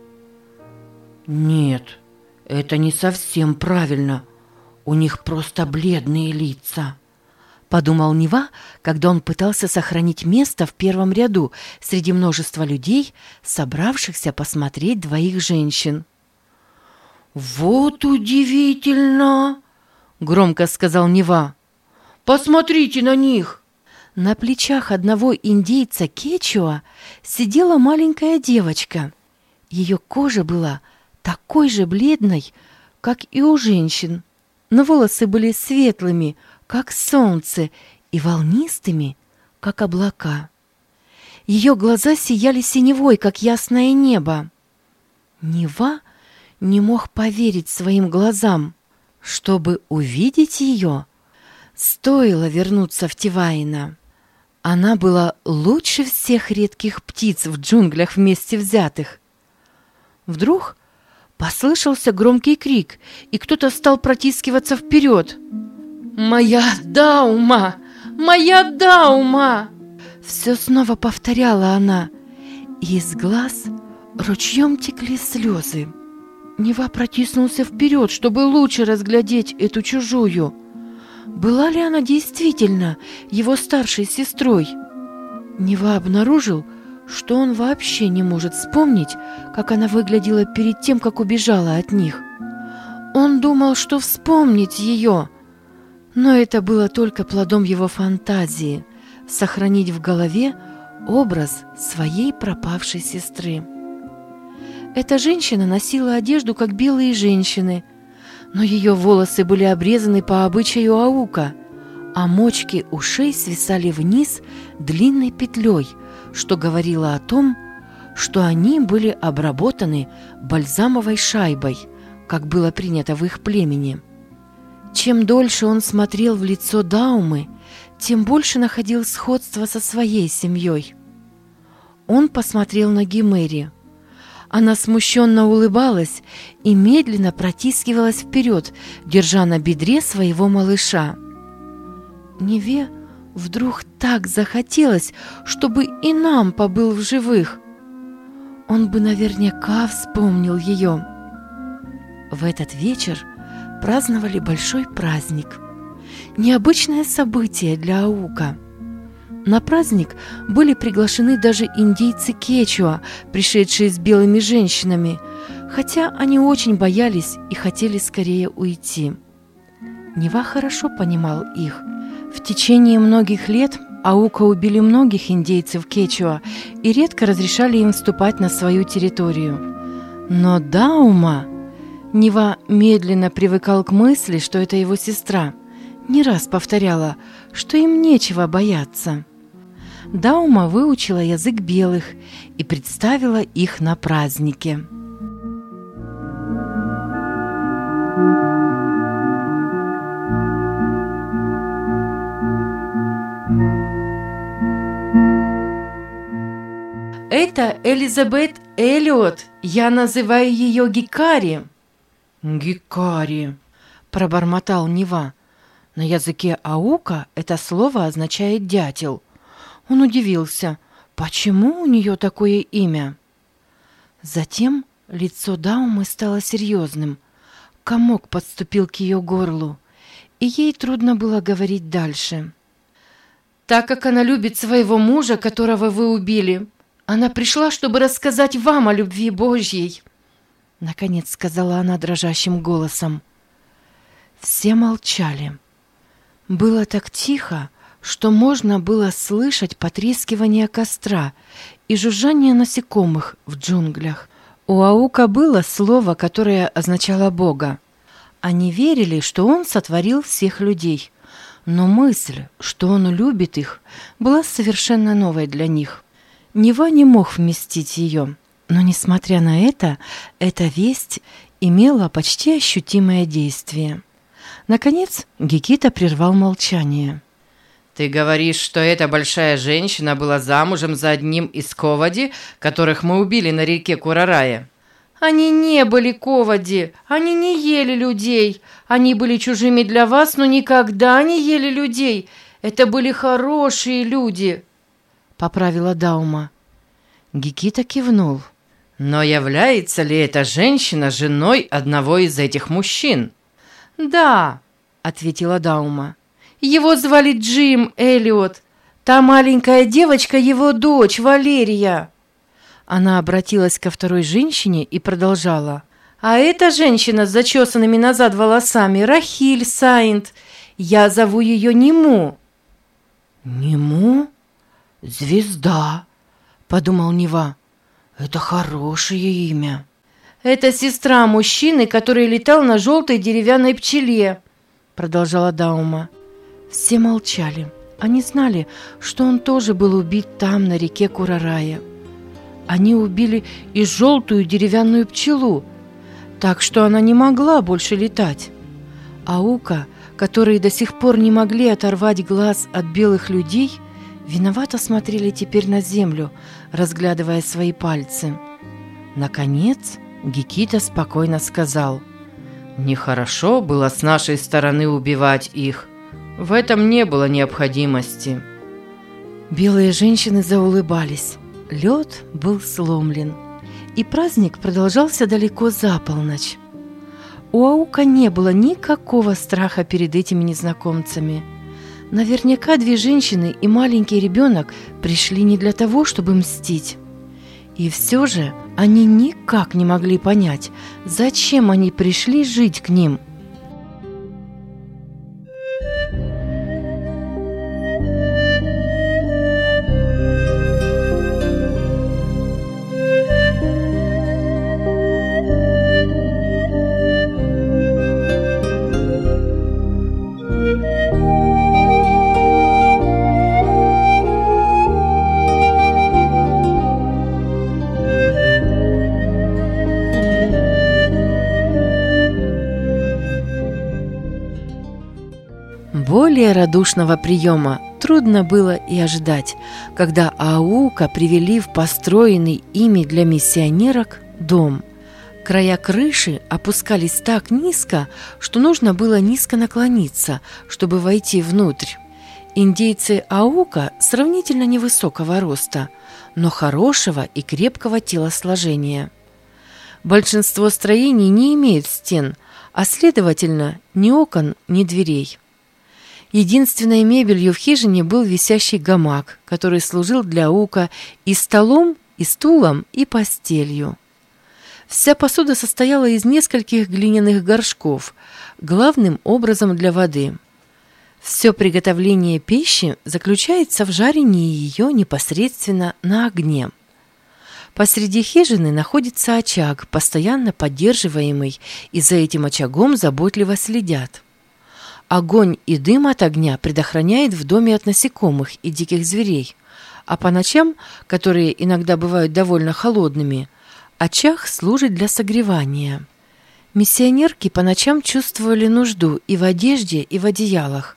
«Нет, это не совсем правильно. У них просто бледные лица», — подумал Нева, когда он пытался сохранить место в первом ряду среди множества людей, собравшихся посмотреть двоих женщин. «Вот удивительно!» — громко сказал Нева. «Посмотрите на них!» На плечах одного индейца Кечуа сидела маленькая девочка. Ее кожа была такой же бледной, как и у женщин, но волосы были светлыми, как солнце, и волнистыми, как облака. Ее глаза сияли синевой, как ясное небо. Нева не мог поверить своим глазам. Чтобы увидеть ее, стоило вернуться в Тиваино. Она была лучше всех редких птиц в джунглях вместе взятых. Вдруг послышался громкий крик, и кто-то стал протискиваться вперед. «Моя Даума! Моя Даума!» Все снова повторяла она, и из глаз ручьем текли слезы. Нева протиснулся вперед, чтобы лучше разглядеть эту чужую. Была ли она действительно его старшей сестрой? Нева обнаружил, что он вообще не может вспомнить, как она выглядела перед тем, как убежала от них. Он думал, что вспомнить ее, но это было только плодом его фантазии — сохранить в голове образ своей пропавшей сестры. Эта женщина носила одежду, как белые женщины, но ее волосы были обрезаны по обычаю аука, а мочки ушей свисали вниз длинной петлей, что говорило о том, что они были обработаны бальзамовой шайбой, как было принято в их племени. Чем дольше он смотрел в лицо Даумы, тем больше находил сходство со своей семьей. Он посмотрел на Гимери. Она смущенно улыбалась и медленно протискивалась вперед, держа на бедре своего малыша. Неве вдруг так захотелось, чтобы и нам побыл в живых. Он бы наверняка вспомнил ее. В этот вечер праздновали большой праздник. Необычное событие для аука. На праздник были приглашены даже индейцы Кечуа, пришедшие с белыми женщинами, хотя они очень боялись и хотели скорее уйти. Нева хорошо понимал их. В течение многих лет аука убили многих индейцев Кечуа и редко разрешали им вступать на свою территорию. Но Даума... Нева медленно привыкал к мысли, что это его сестра. Не раз повторяла, что им нечего бояться. Даума выучила язык белых и представила их на празднике. Это Элизабет Эллиот. Я называю ее Гикари. «Гикари», — пробормотал Нева. На языке аука это слово означает «дятел». Он удивился, почему у нее такое имя. Затем лицо Даумы стало серьезным. Комок подступил к ее горлу, и ей трудно было говорить дальше. «Так как она любит своего мужа, которого вы убили, она пришла, чтобы рассказать вам о любви Божьей», — наконец сказала она дрожащим голосом. Все молчали. Было так тихо, что можно было слышать потрескивание костра и жужжание насекомых в джунглях. У Аука было слово, которое означало Бога. Они верили, что он сотворил всех людей, но мысль, что он любит их, была совершенно новой для них. Нева не мог вместить ее, но, несмотря на это, эта весть имела почти ощутимое действие. Наконец, Гекита прервал молчание. «Ты говоришь, что эта большая женщина была замужем за одним из ковади, которых мы убили на реке Курарае?» «Они не были ковади, они не ели людей. Они были чужими для вас, но никогда не ели людей. Это были хорошие люди», — поправила Даума. Гекита кивнул. «Но является ли эта женщина женой одного из этих мужчин?» «Да», — ответила Даума. «Его звали Джим Эллиот. Та маленькая девочка — его дочь Валерия». Она обратилась ко второй женщине и продолжала. «А эта женщина с зачесанными назад волосами — Рахиль Сайнт. Я зову ее Нему». «Нему? Звезда», — подумал Нева. «Это хорошее имя». «Это сестра мужчины, который летал на желтой деревянной пчеле», — продолжала Даума. Все молчали. Они знали, что он тоже был убит там, на реке Курарае. Они убили и желтую деревянную пчелу, так что она не могла больше летать. Аука, которые до сих пор не могли оторвать глаз от белых людей, виновато смотрели теперь на землю, разглядывая свои пальцы. Наконец, Гекита спокойно сказал: «Нехорошо было с нашей стороны убивать их. В этом не было необходимости». Белые женщины заулыбались. Лед был сломлен, и праздник продолжался далеко за полночь. У Аука не было никакого страха перед этими незнакомцами. Наверняка две женщины и маленький ребенок пришли не для того, чтобы мстить. И все же они никак не могли понять, зачем они пришли жить к ним. Более радушного приема трудно было и ожидать, когда Аука привели в построенный ими для миссионерок дом. Края крыши опускались так низко, что нужно было низко наклониться, чтобы войти внутрь. Индейцы Аука сравнительно невысокого роста, но хорошего и крепкого телосложения. Большинство строений не имеют стен, а следовательно, ни окон, ни дверей. Единственной мебелью в хижине был висящий гамак, который служил для Аука и столом, и стулом, и постелью. Вся посуда состояла из нескольких глиняных горшков, главным образом для воды. Все приготовление пищи заключается в жарении ее непосредственно на огне. Посреди хижины находится очаг, постоянно поддерживаемый, и за этим очагом заботливо следят. Огонь и дым от огня предохраняет в доме от насекомых и диких зверей, а по ночам, которые иногда бывают довольно холодными, очаг служит для согревания. Миссионерки по ночам чувствовали нужду и в одежде, и в одеялах.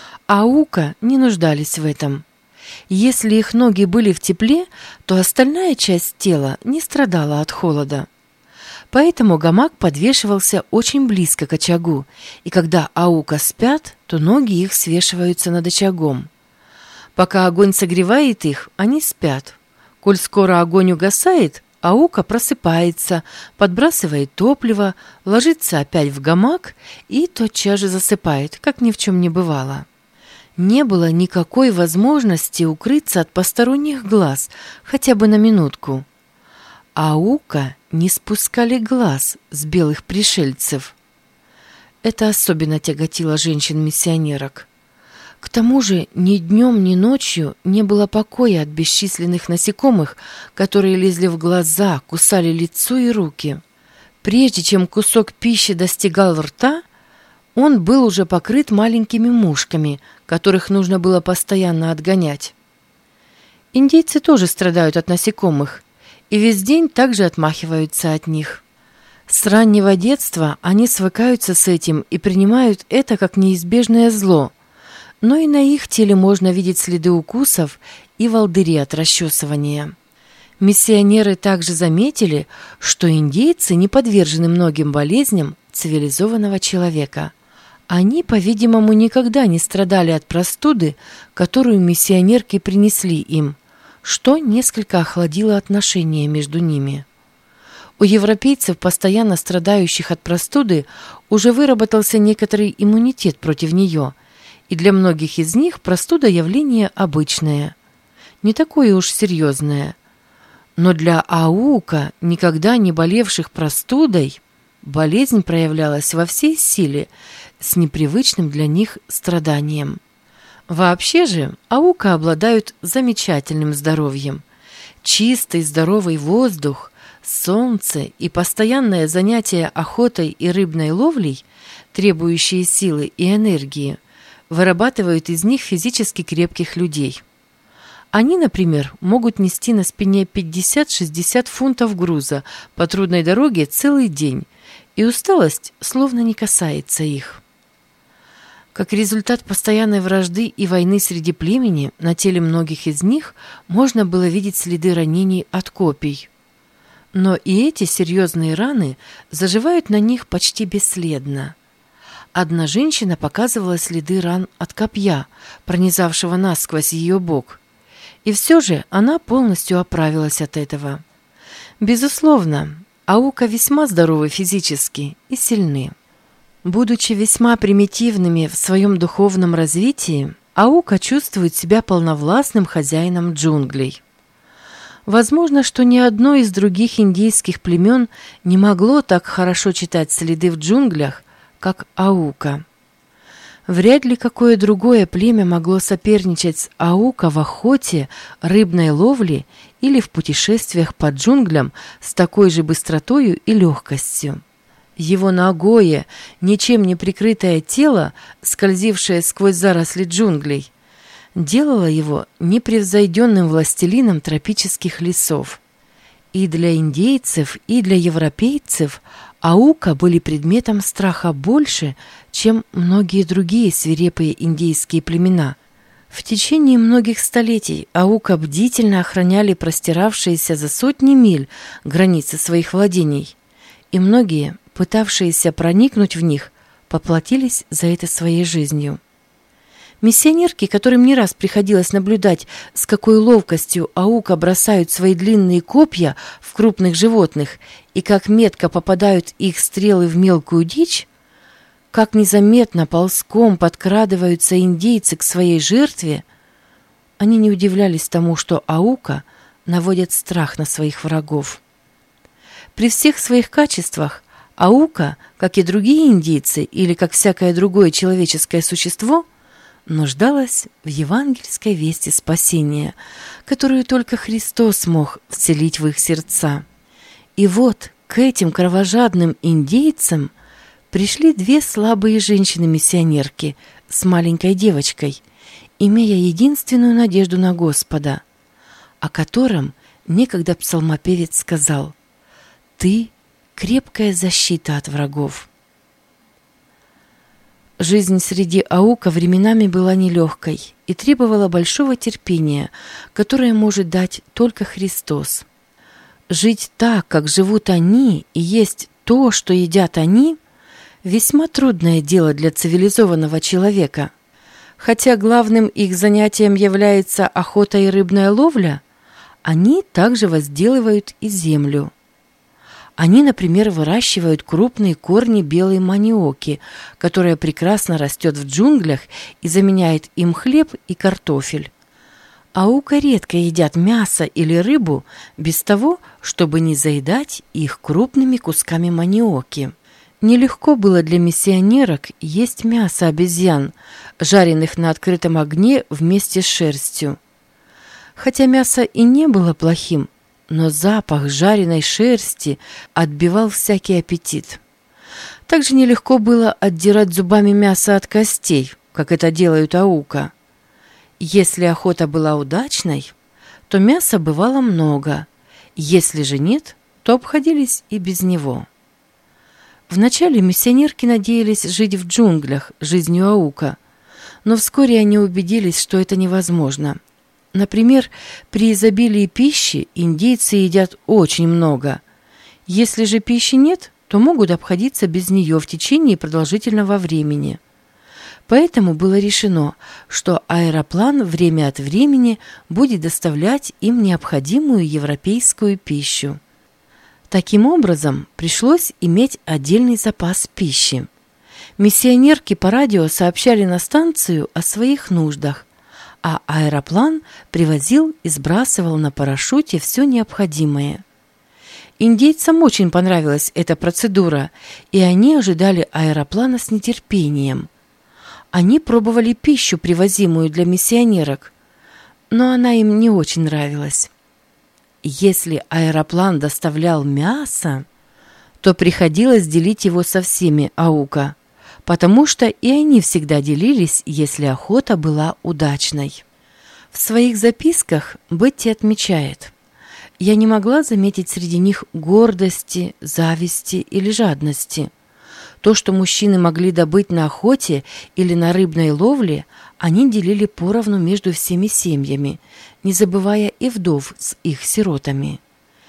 Аука не нуждались в этом. Если их ноги были в тепле, то остальная часть тела не страдала от холода. Поэтому гамак подвешивался очень близко к очагу, и когда Аука спят, то ноги их свешиваются над очагом. Пока огонь согревает их, они спят. Коль скоро огонь угасает, Аука просыпается, подбрасывает топливо, ложится опять в гамак и тотчас же засыпает, как ни в чем не бывало. Не было никакой возможности укрыться от посторонних глаз, хотя бы на минутку. Аука не спускали глаз с белых пришельцев. Это особенно тяготило женщин-миссионерок. К тому же ни днем, ни ночью не было покоя от бесчисленных насекомых, которые лезли в глаза, кусали лицо и руки. Прежде чем кусок пищи достигал рта, он был уже покрыт маленькими мушками, которых нужно было постоянно отгонять. Индейцы тоже страдают от насекомых и весь день также отмахиваются от них. С раннего детства они свыкаются с этим и принимают это как неизбежное зло, но и на их теле можно видеть следы укусов и волдыри от расчесывания. Миссионеры также заметили, что индейцы не подвержены многим болезням цивилизованного человека. Они, по-видимому, никогда не страдали от простуды, которую миссионерки принесли им, что несколько охладило отношения между ними. У европейцев, постоянно страдающих от простуды, уже выработался некоторый иммунитет против нее, и для многих из них простуда – явление обычное, не такое уж серьезное. Но для аука, никогда не болевших простудой, болезнь проявлялась во всей силе, с непривычным для них страданием. Вообще же аука обладают замечательным здоровьем. Чистый здоровый воздух, солнце и постоянное занятие охотой и рыбной ловлей, требующие силы и энергии, вырабатывают из них физически крепких людей. Они, например, могут нести на спине 50-60 фунтов груза по трудной дороге целый день, и усталость словно не касается их. Как результат постоянной вражды и войны среди племени, на теле многих из них можно было видеть следы ранений от копий. Но и эти серьезные раны заживают на них почти бесследно. Одна женщина показывала следы ран от копья, пронизавшего насквозь ее бок. И все же она полностью оправилась от этого. Безусловно, аука весьма здоровы физически и сильны. Будучи весьма примитивными в своем духовном развитии, аука чувствует себя полновластным хозяином джунглей. Возможно, что ни одно из других индейских племен не могло так хорошо читать следы в джунглях, как аука. Вряд ли какое другое племя могло соперничать с аука в охоте, рыбной ловле или в путешествиях по джунглям с такой же быстротою и легкостью. Его нагое, ничем не прикрытое тело, скользившее сквозь заросли джунглей, делало его непревзойденным властелином тропических лесов. И для индейцев, и для европейцев аука были предметом страха больше, чем многие другие свирепые индейские племена. В течение многих столетий аука бдительно охраняли простиравшиеся за сотни миль границы своих владений, и многие, пытавшиеся проникнуть в них, поплатились за это своей жизнью. Миссионерки, которым не раз приходилось наблюдать, с какой ловкостью аука бросают свои длинные копья в крупных животных и как метко попадают их стрелы в мелкую дичь, как незаметно ползком подкрадываются индейцы к своей жертве, они не удивлялись тому, что аука наводят страх на своих врагов. При всех своих качествах аука, как и другие индейцы или как всякое другое человеческое существо, нуждалась в евангельской вести спасения, которую только Христос мог вселить в их сердца. И вот к этим кровожадным индейцам пришли две слабые женщины-миссионерки с маленькой девочкой, имея единственную надежду на Господа, о котором некогда псалмопевец сказал: «Ты — крепкая защита от врагов». Жизнь среди аука временами была нелегкой и требовала большого терпения, которое может дать только Христос. Жить так, как живут они, и есть то, что едят они, весьма трудное дело для цивилизованного человека. Хотя главным их занятием является охота и рыбная ловля, они также возделывают и землю. Они, например, выращивают крупные корни белой маниоки, которая прекрасно растет в джунглях и заменяет им хлеб и картофель. Аука редко едят мясо или рыбу без того, чтобы не заедать их крупными кусками маниоки. Нелегко было для миссионерок есть мясо обезьян, жареных на открытом огне вместе с шерстью. Хотя мясо и не было плохим, но запах жареной шерсти отбивал всякий аппетит. Также нелегко было отдирать зубами мясо от костей, как это делают аука. Если охота была удачной, то мяса бывало много, если же нет, то обходились и без него. Вначале миссионерки надеялись жить в джунглях жизнью аука, но вскоре они убедились, что это невозможно. Например, при изобилии пищи индейцы едят очень много. Если же пищи нет, то могут обходиться без нее в течение продолжительного времени. Поэтому было решено, что аэроплан время от времени будет доставлять им необходимую европейскую пищу. Таким образом, пришлось иметь отдельный запас пищи. Миссионерки по радио сообщали на станцию о своих нуждах, а аэроплан привозил и сбрасывал на парашюте все необходимое. Индейцам очень понравилась эта процедура, и они ожидали аэроплана с нетерпением. Они пробовали пищу, привозимую для миссионерок, но она им не очень нравилась. Если аэроплан доставлял мясо, то приходилось делить его со всеми аука, потому что и они всегда делились, если охота была удачной. В своих записках Бетти отмечает: «Я не могла заметить среди них гордости, зависти или жадности. То, что мужчины могли добыть на охоте или на рыбной ловле, они делили поровну между всеми семьями, не забывая и вдов с их сиротами.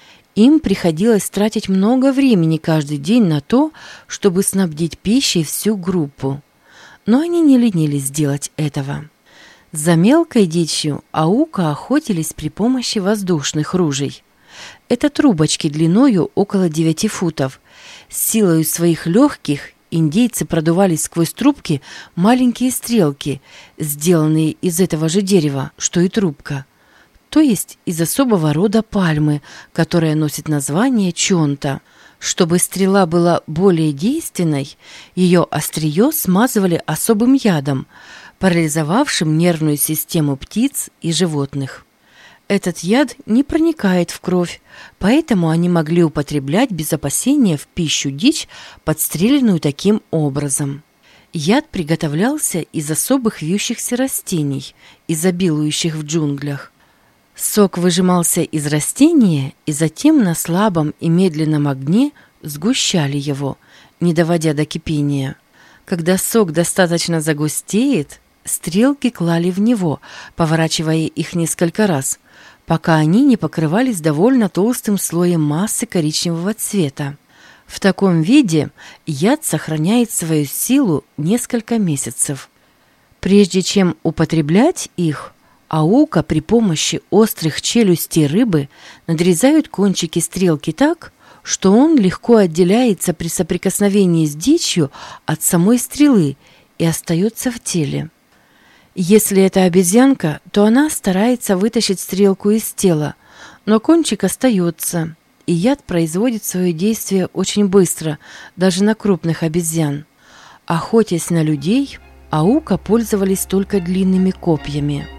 Им приходилось тратить много времени каждый день на то, чтобы снабдить пищей всю группу. Но они не ленились сделать этого. За мелкой дичью аука охотились при помощи воздушных ружей. Это трубочки длиною около 9 футов. С силой своих легких индейцы продували сквозь трубки маленькие стрелки, сделанные из этого же дерева, что и трубка, то есть из особого рода пальмы, которая носит название чонта. Чтобы стрела была более действенной, ее острие смазывали особым ядом, парализовавшим нервную систему птиц и животных. Этот яд не проникает в кровь, поэтому они могли употреблять без опасения в пищу дичь, подстреленную таким образом. Яд приготовлялся из особых вьющихся растений, изобилующих в джунглях. Сок выжимался из растения и затем на слабом и медленном огне сгущали его, не доводя до кипения. Когда сок достаточно загустеет, стрелки клали в него, поворачивая их несколько раз, пока они не покрывались довольно толстым слоем массы коричневого цвета. В таком виде яд сохраняет свою силу несколько месяцев. Прежде чем употреблять их, аука при помощи острых челюстей рыбы надрезают кончики стрелки так, что он легко отделяется при соприкосновении с дичью от самой стрелы и остается в теле. Если это обезьянка, то она старается вытащить стрелку из тела, но кончик остается, и яд производит свое действие очень быстро, даже на крупных обезьян. Охотясь на людей, аука пользовались только длинными копьями.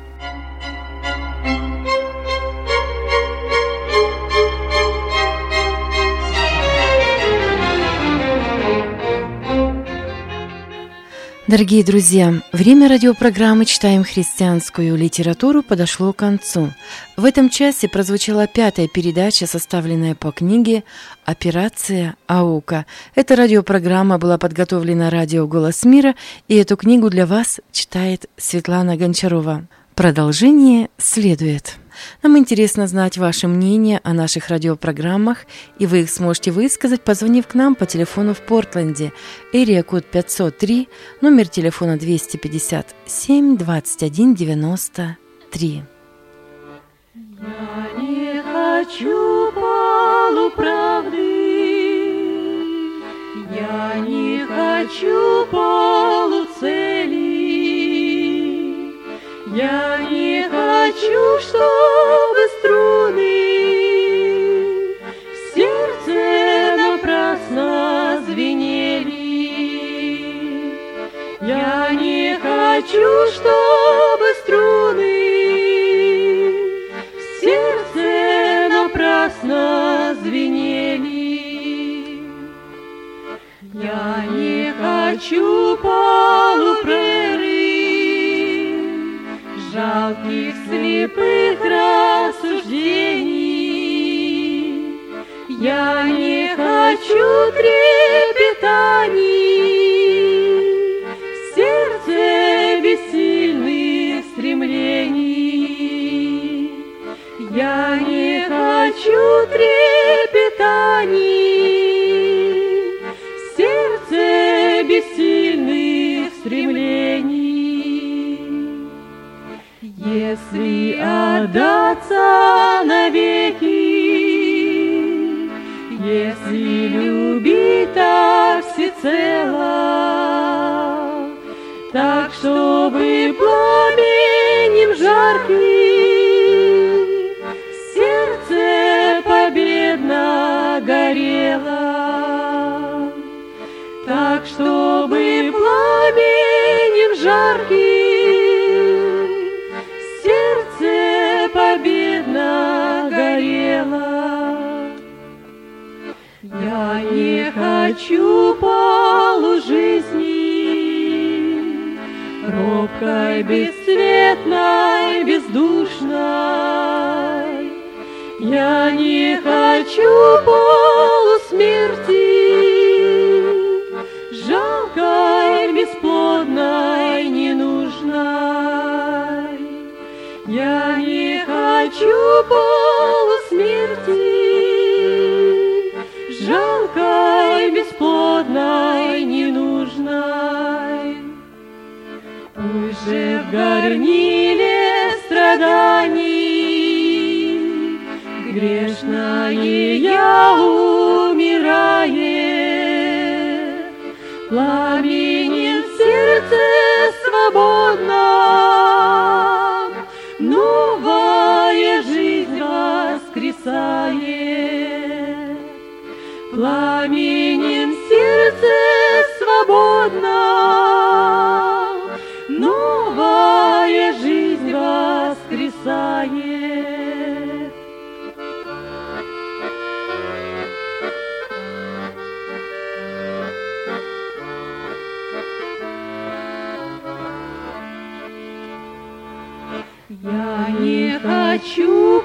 Дорогие друзья, время радиопрограммы «Читаем христианскую литературу» подошло к концу. В этом часе прозвучала 5-я передача, составленная по книге «Операция Аука». Эта радиопрограмма была подготовлена радио «Голос мира», и эту книгу для вас читает Светлана Гончарова. Продолжение следует. Нам интересно знать ваше мнение о наших радиопрограммах, и вы их сможете высказать, позвонив к нам по телефону в Портленде, area-код 503, номер телефона 257-2193. Я не хочу полуправды, я не хочу полуцели. Я не хочу, чтобы струны в сердце напрасно звенели. хочу, чтобы струны в сердце напрасно звенели. Я не хочу полупрерыв, жалких слепых рассуждений. Я не хочу трепетаний в сердце бессильных стремлений. Я не хочу трепетаний в сердце бессильных стремлений. Если отдаться навеки, если любить так всецело, так, чтобы пламенем жарким сердце победно горело, так, чтобы пламенем жарким сердце победно горело. Я не хочу полужизни, робкой, бесцветной, бездушной. Я не хочу полусмерти, жалкой, бесплодной, ненужной. Я не хочу полусмерти, жалкой, бесплодной, ненужной. Пусть же в горниле страданий грешная я умирает, пламенем в сердце свободном новая жизнь воскресает. Пламенем в сердце свободном новая жизнь воскресает. Я не хочу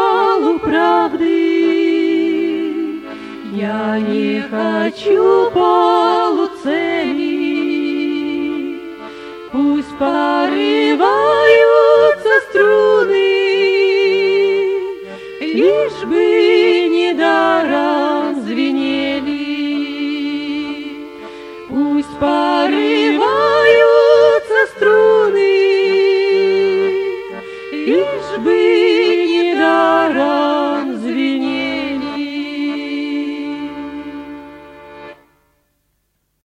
полуправды, я не хочу полуцели. Пусть